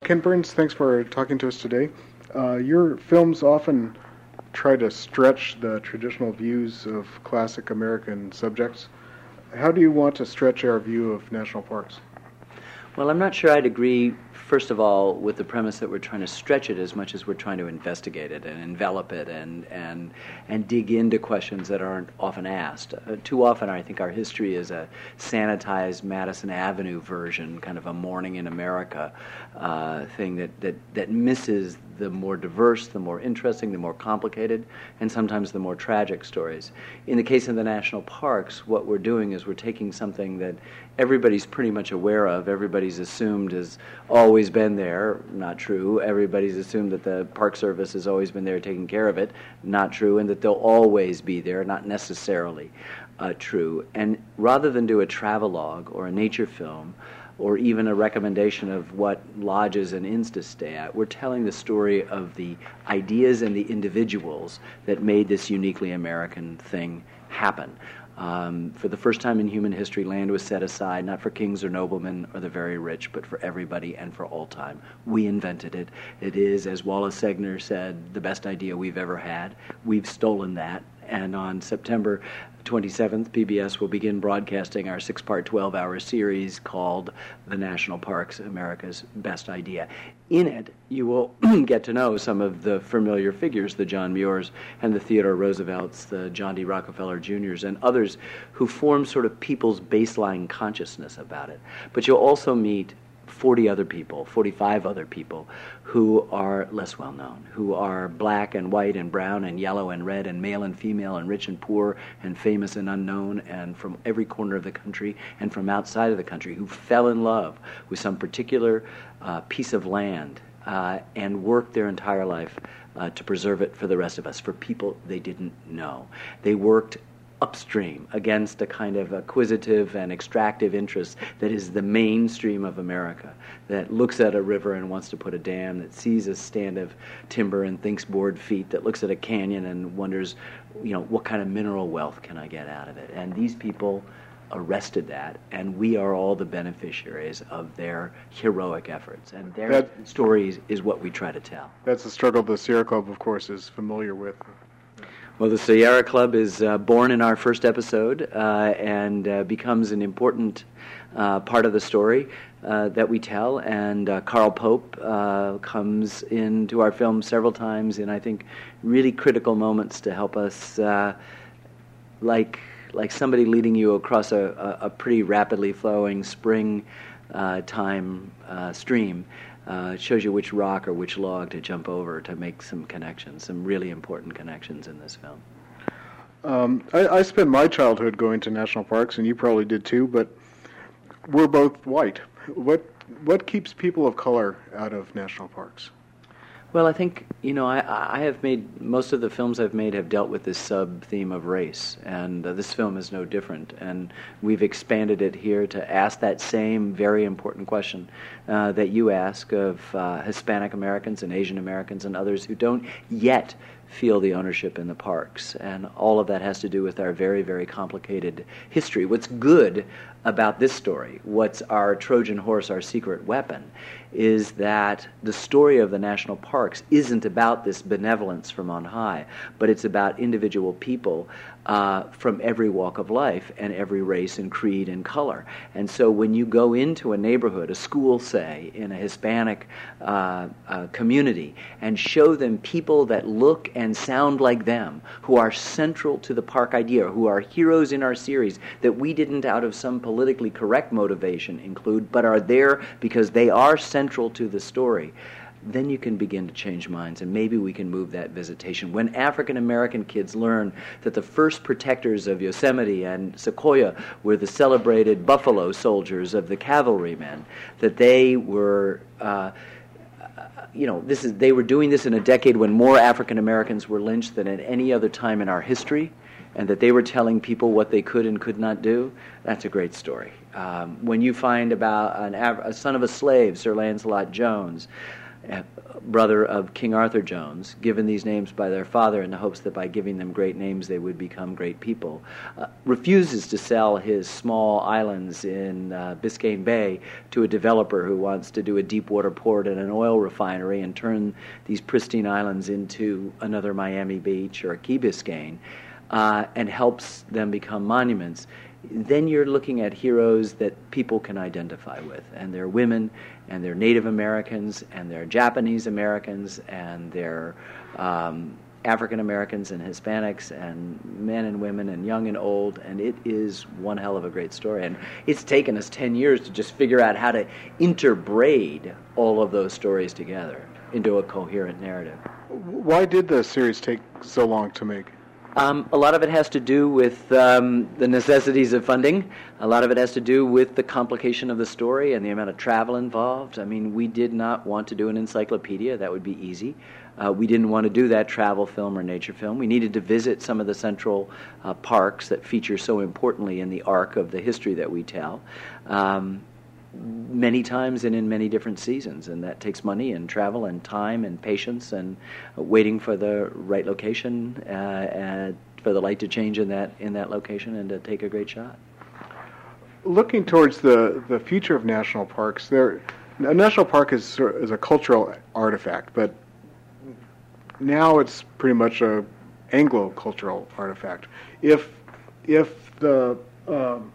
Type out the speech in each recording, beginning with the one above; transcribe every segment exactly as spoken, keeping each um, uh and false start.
Ken Burns, thanks for talking to us today. Uh, your films often try to stretch the traditional views of classic American subjects. How do you want to stretch our view of national parks? Well, I'm not sure I'd agree, first of all, with the premise that we're trying to stretch it as much as we're trying to investigate it and envelop it and and and dig into questions that aren't often asked. Uh, too often, I think our history is a sanitized Madison Avenue version, kind of a Morning in America uh, thing that, that, that misses the more diverse, the more interesting, the more complicated, and sometimes the more tragic stories. In the case of the national parks, what we're doing is we're taking something that everybody's pretty much aware of, everybody's assumed has always been there, not true. Everybody's assumed that the Park Service has always been there taking care of it, not true, and that they'll always be there, not necessarily uh, true. And rather than do a travelogue or a nature film, or even a recommendation of what lodges and inns to stay at, we're telling the story of the ideas and the individuals that made this uniquely American thing happen. Um, for the first time in human history, land was set aside not for kings or noblemen or the very rich, but for everybody and for all time. We invented it. It is, as Wallace Stegner said, the best idea we've ever had. We've stolen that. And on September twenty-seventh, P B S will begin broadcasting our six-part, twelve-hour series called The National Parks, America's Best Idea. In it, you will get to know some of the familiar figures, the John Muirs and the Theodore Roosevelts, the John D. Rockefeller Juniors, and others who form sort of people's baseline consciousness about it. But you'll also meet forty other people, forty-five other people who are less well known, who are black and white and brown and yellow and red and male and female and rich and poor and famous and unknown and from every corner of the country and from outside of the country, who fell in love with some particular uh, piece of land uh, and worked their entire life uh, to preserve it for the rest of us, for people they didn't know. They worked upstream against a kind of acquisitive and extractive interest that is the mainstream of America, that looks at a river and wants to put a dam, that sees a stand of timber and thinks board feet, that looks at a canyon and wonders, you know, what kind of mineral wealth can I get out of it? And these people arrested that, and we are all the beneficiaries of their heroic efforts. And their that, stories is what we try to tell. That's a struggle the Sierra Club, of course, is familiar with. Well, the Sierra Club is uh, born in our first episode uh, and uh, becomes an important uh, part of the story uh, that we tell. And uh, Carl Pope uh, comes into our film several times in, I think, really critical moments to help us, uh, like like somebody leading you across a, a, a pretty rapidly flowing spring uh, time uh, stream. Uh, it shows you which rock or which log to jump over to make some connections, some really important connections in this film. Um, I, I spent my childhood going to national parks, and you probably did too, but we're both white. What what keeps people of color out of national parks? Well, I think, you know, I, I have made, most of the films I've made have dealt with this sub-theme of race, and uh, this film is no different. And we've expanded it here to ask that same very important question uh, that you ask of uh, Hispanic Americans and Asian Americans and others who don't yet feel the ownership in the parks. And all of that has to do with our very, very complicated history. What's good about this story, what's our Trojan horse, our secret weapon, is that the story of the national parks isn't about this benevolence from on high, but it's about individual people uh, from every walk of life and every race and creed and color. And so when you go into a neighborhood, a school, say, in a Hispanic uh, uh, community, and show them people that look and sound like them, who are central to the park idea, who are heroes in our series, that we didn't out of some politically correct motivation include, but are there because they are central to the story, then you can begin to change minds, and maybe we can move that visitation. When African American kids learn that the first protectors of Yosemite and Sequoia were the celebrated Buffalo Soldiers of the cavalrymen, that they were uh, you know, this is they were doing this in a decade when more African Americans were lynched than at any other time in our history, and that they were telling people what they could and could not do, that's a great story. Um, when you find about an, a son of a slave, Sir Lancelot Jones, brother of King Arthur Jones, given these names by their father in the hopes that by giving them great names they would become great people, uh, refuses to sell his small islands in uh, Biscayne Bay to a developer who wants to do a deep water port and an oil refinery and turn these pristine islands into another Miami Beach or Key Biscayne, uh, and helps them become monuments. Then you're looking at heroes that people can identify with, and they're women, and they're Native Americans, and they're Japanese Americans, and they're um, African Americans and Hispanics, and men and women, and young and old, and it is one hell of a great story. And it's taken us ten years to just figure out how to interbraid all of those stories together into a coherent narrative. Why did the series take so long to make? Um, a lot of it has to do with um, the necessities of funding. A lot of it has to do with the complication of the story and the amount of travel involved. I mean, we did not want to do an encyclopedia. That would be easy. Uh, we didn't want to do that travel film or nature film. We needed to visit some of the central uh, parks that feature so importantly in the arc of the history that we tell. Um, many times and in many different seasons, and that takes money and travel and time and patience and uh, waiting for the right location uh, and for the light to change in that in that location and to take a great shot. Looking towards the, the future of national parks, there a national park is is a cultural artifact, but now it's pretty much a Anglo-cultural artifact. If if the um,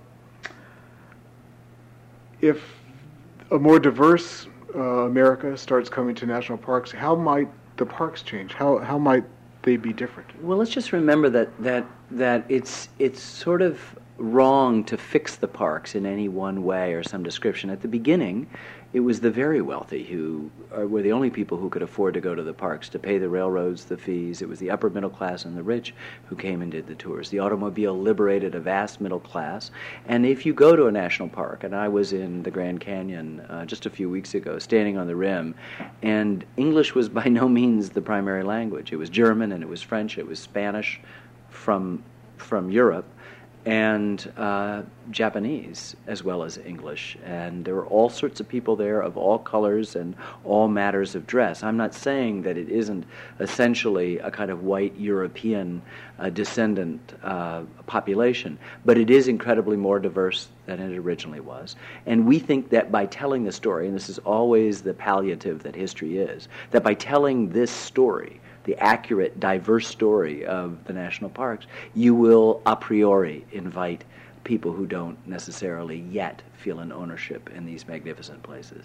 If a more diverse uh, America starts coming to national parks, how might the parks change? How how might they be different? Well, let's just remember that that that it's it's sort of wrong to fix the parks in any one way or some description. At the beginning, it was the very wealthy who uh, were the only people who could afford to go to the parks, to pay the railroads the fees. It was the upper middle class and the rich who came and did the tours. The automobile liberated a vast middle class. And if you go to a national park, and I was in the Grand Canyon uh, just a few weeks ago, standing on the rim, and English was by no means the primary language. It was German and it was French, it was Spanish from from Europe, and uh, Japanese as well as English. And there were all sorts of people there of all colors and all matters of dress. I'm not saying that it isn't essentially a kind of white European uh, descendant uh, population, but it is incredibly more diverse than it originally was. And we think that by telling the story, and this is always the palliative that history is, that by telling this story, the accurate, diverse story of the national parks, you will a priori invite people who don't necessarily yet feel an ownership in these magnificent places.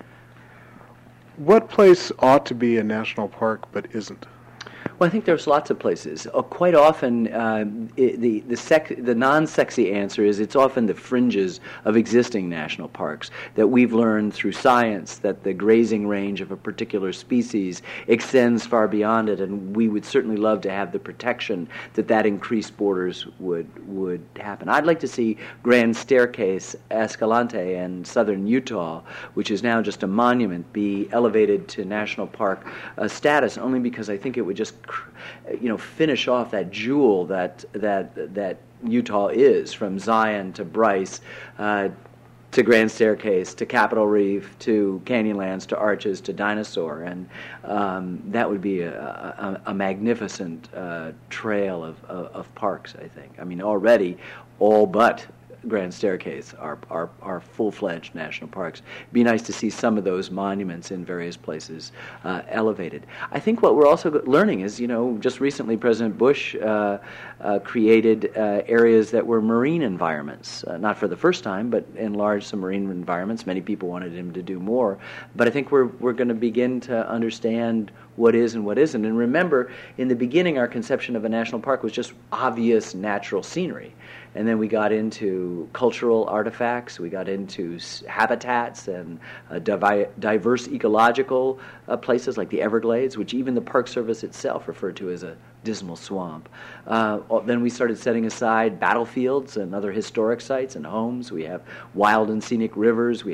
What place ought to be a national park but isn't? Well, I think there's lots of places. Uh, quite often, uh, it, the the, sec- the non-sexy answer is it's often the fringes of existing national parks that we've learned through science that the grazing range of a particular species extends far beyond it, and we would certainly love to have the protection that that increased borders would would happen. I'd like to see Grand Staircase Escalante in southern Utah, which is now just a monument, be elevated to national park uh, status, only because I think it would just you know, finish off that jewel that that that Utah is, from Zion to Bryce, uh, to Grand Staircase, to Capitol Reef, to Canyonlands, to Arches, to Dinosaur, and um, that would be a, a, a magnificent uh, trail of, of of parks. I think. I mean, already all but Grand Staircase are, are, are full-fledged national parks. It'd be nice to see some of those monuments in various places uh, elevated. I think what we're also learning is, you know, just recently President Bush uh, uh, created uh, areas that were marine environments. Uh, not for the first time, but enlarged some marine environments. Many people wanted him to do more. But I think we're we're going to begin to understand what is and what isn't. And remember, in the beginning, our conception of a national park was just obvious natural scenery. And then we got into cultural artifacts, we got into habitats and uh, divi- diverse ecological uh, places like the Everglades, which even the Park Service itself referred to as a dismal swamp. Uh, then we started setting aside battlefields and other historic sites and homes. We have wild and scenic rivers. We have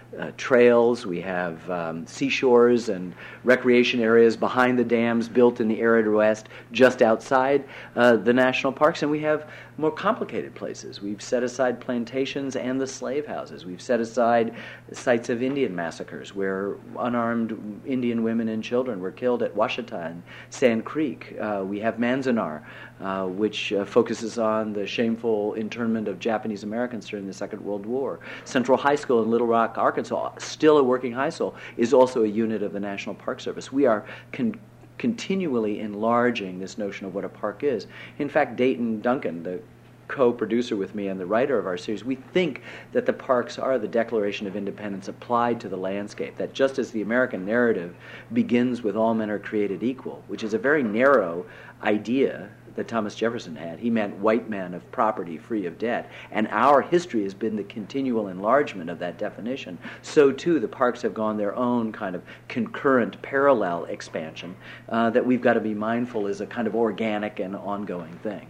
uh, trails, we have um, seashores and recreation areas behind the dams built in the arid West just outside uh, the national parks, and we have more complicated places. We've set aside plantations and the slave houses. We've set aside sites of Indian massacres where unarmed Indian women and children were killed at Washita and Sand Creek. Uh, we have Manzanar, uh, which uh, focuses on the shameful internment of Japanese Americans during the Second World War. Central High School in Little Rock, Arkansas, still a working high school, is also a unit of the National Park Service. We are con- continually enlarging this notion of what a park is. In fact, Dayton Duncan, the co-producer with me and the writer of our series, we think that the parks are the Declaration of Independence applied to the landscape, that just as the American narrative begins with all men are created equal, which is a very narrow idea that Thomas Jefferson had. He meant white men of property free of debt. And our history has been the continual enlargement of that definition. So, too, the parks have gone their own kind of concurrent, parallel expansion uh, that we've got to be mindful is a kind of organic and ongoing thing.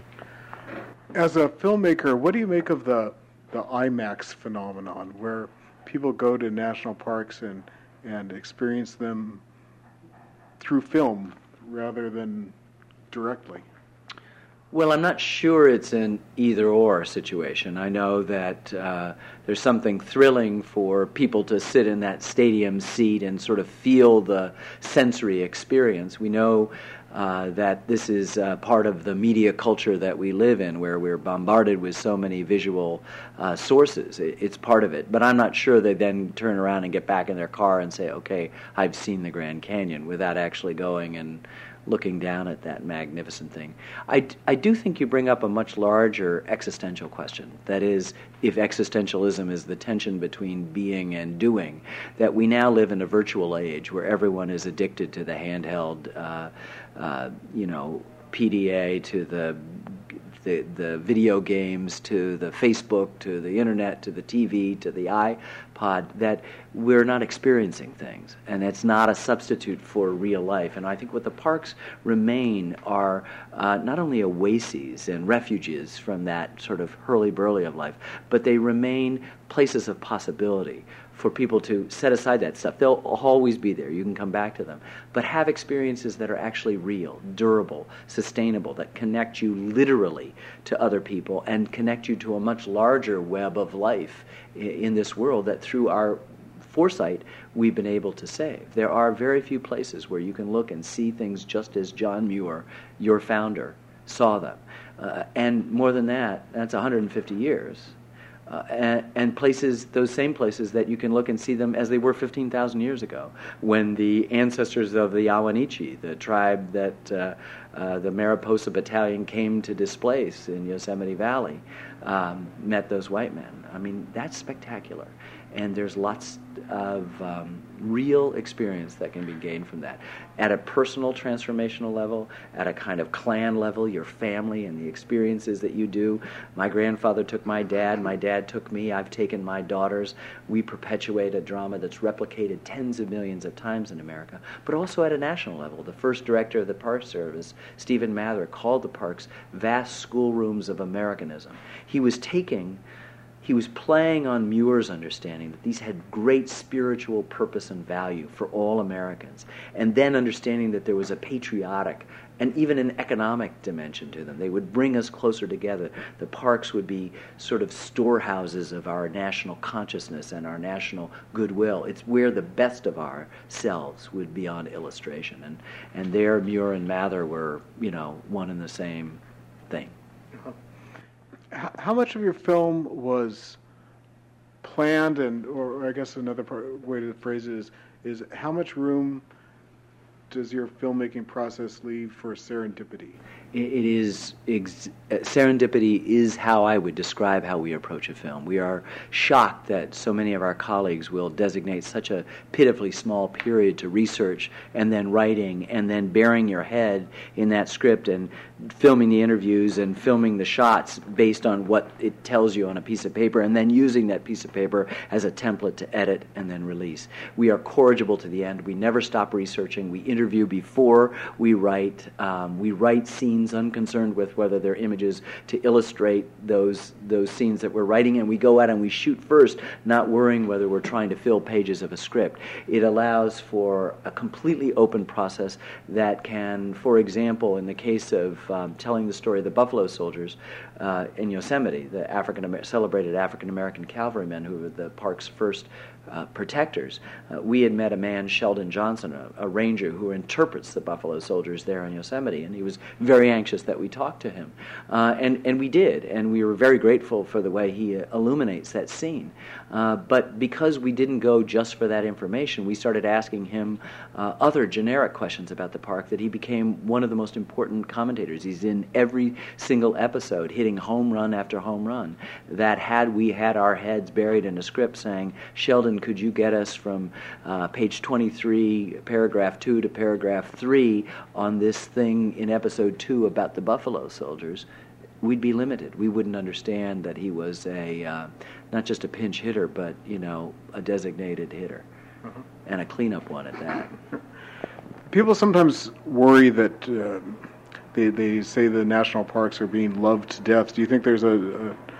As a filmmaker, what do you make of the, the IMAX phenomenon, where people go to national parks and, and experience them through film rather than directly? Well, I'm not sure it's an either-or situation. I know that uh, there's something thrilling for people to sit in that stadium seat and sort of feel the sensory experience. We know uh, that this is uh, part of the media culture that we live in, where we're bombarded with so many visual uh, sources. It, it's part of it. But I'm not sure they then turn around and get back in their car and say, okay, I've seen the Grand Canyon, without actually going and looking down at that magnificent thing. I, I do think you bring up a much larger existential question. That is, if existentialism is the tension between being and doing, that we now live in a virtual age where everyone is addicted to the handheld, uh, uh, you know, P D A, to the The, the video games, to the Facebook, to the internet, to the T V, to the iPod, that we're not experiencing things. And it's not a substitute for real life. And I think what the parks remain are uh, not only oases and refuges from that sort of hurly-burly of life, but they remain places of possibility for people to set aside that stuff. They'll always be there. You can come back to them. But have experiences that are actually real, durable, sustainable, that connect you literally to other people and connect you to a much larger web of life in this world that through our foresight we've been able to save. There are very few places where you can look and see things just as John Muir, your founder, saw them. Uh, and more than that, that's one hundred fifty years. Uh, and, and places, those same places that you can look and see them as they were fifteen thousand years ago, when the ancestors of the Awanichi, the tribe that uh, uh, the Mariposa Battalion came to displace in Yosemite Valley, um, met those white men. I mean, that's spectacular. And there's lots of um, real experience that can be gained from that. At a personal transformational level, at a kind of clan level, your family and the experiences that you do. My grandfather took my dad, my dad took me, I've taken my daughters. We perpetuate a drama that's replicated tens of millions of times in America, but also at a national level. The first director of the Park Service, Stephen Mather, called the parks vast schoolrooms of Americanism. He was taking He was playing on Muir's understanding that these had great spiritual purpose and value for all Americans, and then understanding that there was a patriotic and even an economic dimension to them. They would bring us closer together. The parks would be sort of storehouses of our national consciousness and our national goodwill. It's where the best of ourselves would be on illustration. And, and there, Muir and Mather were, you know, one and the same thing. How much of your film was planned, and, or I guess another part, way to phrase it is, is how much room does your filmmaking process leave for serendipity? It is ex- serendipity is how I would describe how we approach a film. We are shocked that so many of our colleagues will designate such a pitifully small period to research and then writing and then burying your head in that script and filming the interviews and filming the shots based on what it tells you on a piece of paper and then using that piece of paper as a template to edit and then release. We are corrigible to the end. We never stop researching. We interview before we write. Um, we write scenes unconcerned with whether they're images to illustrate those those scenes that we're writing, and we go out and we shoot first, not worrying whether we're trying to fill pages of a script. It allows for a completely open process that can, for example, in the case of um, telling the story of the Buffalo Soldiers uh, in Yosemite, the African Amer- celebrated African American cavalrymen who were the park's first Uh, protectors. Uh, we had met a man, Sheldon Johnson, a, a ranger who interprets the Buffalo Soldiers there in Yosemite, and he was very anxious that we talk to him. Uh, and, and we did, and we were very grateful for the way he uh, illuminates that scene. Uh, but because we didn't go just for that information, we started asking him uh, other generic questions about the park that he became one of the most important commentators. He's in every single episode, hitting home run after home run, that had we had our heads buried in a script saying, Sheldon, could you get us from uh, page twenty-three, paragraph two to paragraph three on this thing in episode two about the Buffalo Soldiers, we'd be limited. We wouldn't understand that he was a uh, not just a pinch hitter, but, you know, a designated hitter, uh-huh. and a cleanup one at that. People sometimes worry that uh, they they say the national parks are being loved to death. Do you think there's a,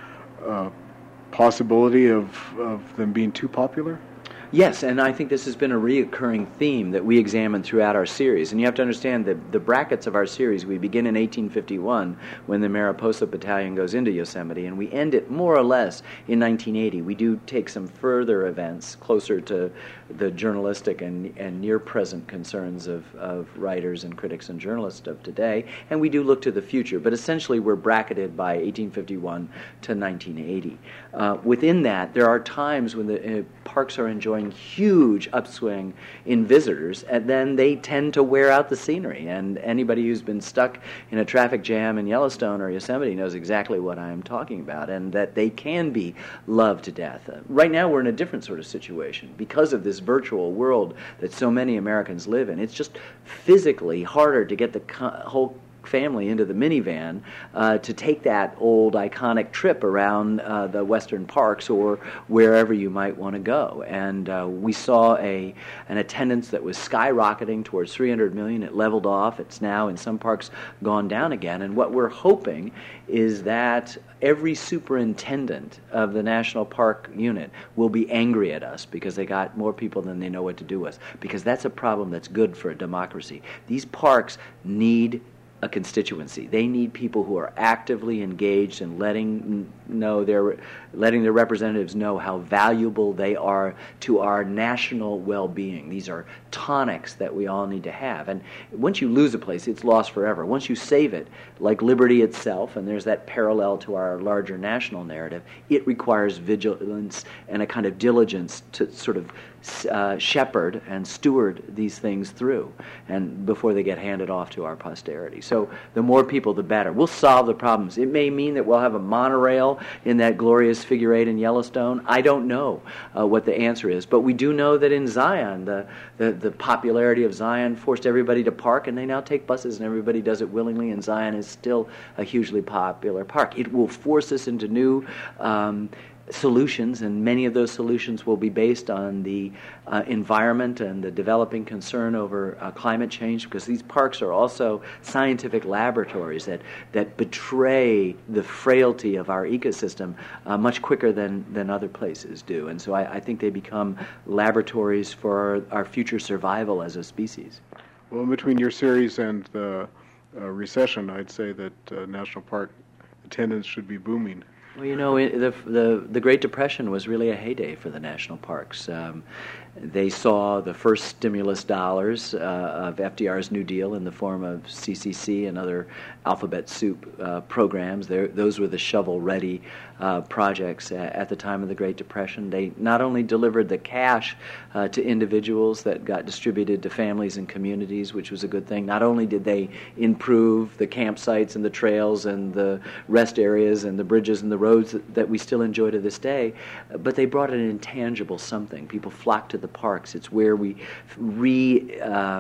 a, a possibility of, of them being too popular? Yes, and I think this has been a reoccurring theme that we examine throughout our series. And you have to understand that the brackets of our series, we begin in eighteen fifty-one when the Mariposa Battalion goes into Yosemite, and we end it more or less in nineteen eighty. We do take some further events closer to the journalistic and, and near-present concerns of, of writers and critics and journalists of today, and we do look to the future. But essentially, we're bracketed by eighteen fifty-one to nineteen eighty. Uh, within that, there are times when the uh, parks are enjoying huge upswing in visitors, and then they tend to wear out the scenery. And anybody who's been stuck in a traffic jam in Yellowstone or Yosemite knows exactly what I'm talking about, and that they can be loved to death. Uh, right now, we're in a different sort of situation because of this virtual world that so many Americans live in. It's just physically harder to get the co- whole family into the minivan uh, to take that old iconic trip around uh, the western parks or wherever you might want to go. And uh, we saw a an attendance that was skyrocketing towards three hundred million. It leveled off. It's now in some parks gone down again. And what we're hoping is that every superintendent of the National Park unit will be angry at us because they got more people than they know what to do with, because that's a problem that's good for a democracy. These parks need a constituency. They need people who are actively engaged in letting know their letting their representatives know how valuable they are to our national well-being. These are tonics that we all need to have. And once you lose a place, it's lost forever. Once you save it, like liberty itself, and there's that parallel to our larger national narrative, it requires vigilance and a kind of diligence to sort of uh, shepherd and steward these things through, and before they get handed off to our posterity. So the more people, the better. We'll solve the problems. It may mean that we'll have a monorail in that glorious figure eight in Yellowstone. I don't know uh, what the answer is, but we do know that in Zion, the, the, the popularity of Zion forced everybody to park, and they now take buses, and everybody does it willingly, and Zion is still a hugely popular park. It will force us into new um, solutions, and many of those solutions will be based on the uh, environment and the developing concern over uh, climate change, because these parks are also scientific laboratories that, that betray the frailty of our ecosystem uh, much quicker than, than other places do. And so I, I think they become laboratories for our, our future survival as a species. Well, in between your series and the uh, recession, I'd say that uh, national park attendance should be booming. Well, you know, it, the, the the Great Depression was really a heyday for the national parks. Um, they saw the first stimulus dollars uh, of F D R's New Deal in the form of C C C and other alphabet soup uh, programs. They're, those were the shovel-ready uh, projects at, at the time of the Great Depression. They not only delivered the cash uh, to individuals that got distributed to families and communities, which was a good thing. Not only did they improve the campsites and the trails and the rest areas and the bridges and the roads that, that we still enjoy to this day, but they brought an intangible something. People flocked to the parks. It's where we re... Um,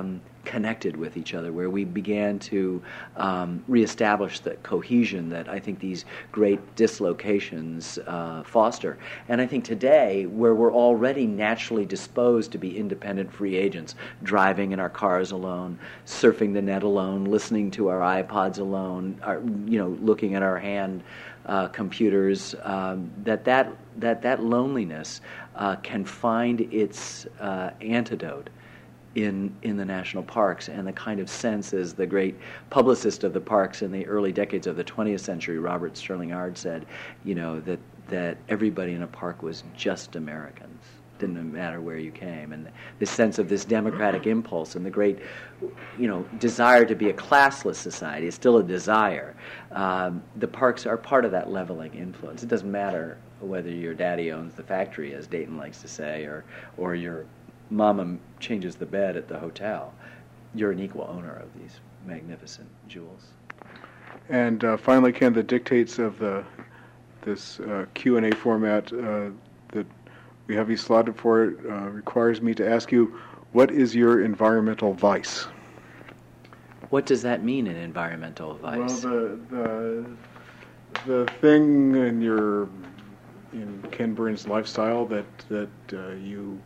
connected with each other, where we began to um, reestablish the cohesion that I think these great dislocations uh, foster. And I think today, where we're already naturally disposed to be independent free agents, driving in our cars alone, surfing the net alone, listening to our iPods alone, our, you know, looking at our hand uh, computers, um, that that that that loneliness uh, can find its uh, antidote in in the national parks, and the kind of sense, as the great publicist of the parks in the early decades of the twentieth century, Robert Sterling Ard, said, you know, that that everybody in a park was just Americans. Didn't matter where you came, and this sense of this democratic impulse and the great, you know, desire to be a classless society is still a desire. Um, the parks are part of that leveling influence. It doesn't matter whether your daddy owns the factory, as Dayton likes to say, or or your mama changes the bed at the hotel. You're an equal owner of these magnificent jewels. And uh, finally, Ken, the dictates of the this uh, Q and A format uh, that we have you slotted for it uh, requires me to ask you, what is your environmental vice? What does that mean, an environmental vice? Well, the the the thing in your in Ken Burns' lifestyle that that uh, you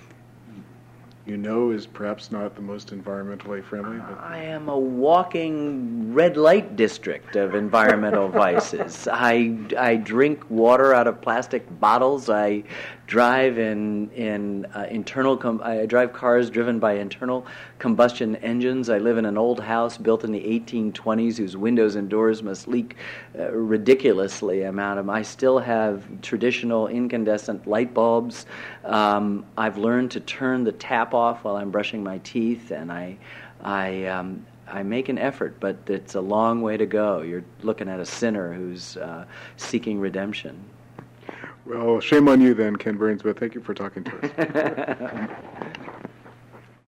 you know is perhaps not the most environmentally friendly. But I am a walking red light district of environmental vices. I, I drink water out of plastic bottles. I drive in in uh, internal. Com- I drive cars driven by internal combustion engines. I live in an old house built in the eighteen twenties, whose windows and doors must leak uh, ridiculously amount of. I still have traditional incandescent light bulbs. Um, I've learned to turn the tap off while I'm brushing my teeth, and I, I. Um, I make an effort, but it's a long way to go. You're looking at a sinner who's uh, seeking redemption. Well, shame on you then, Ken Burns, but thank you for talking to us.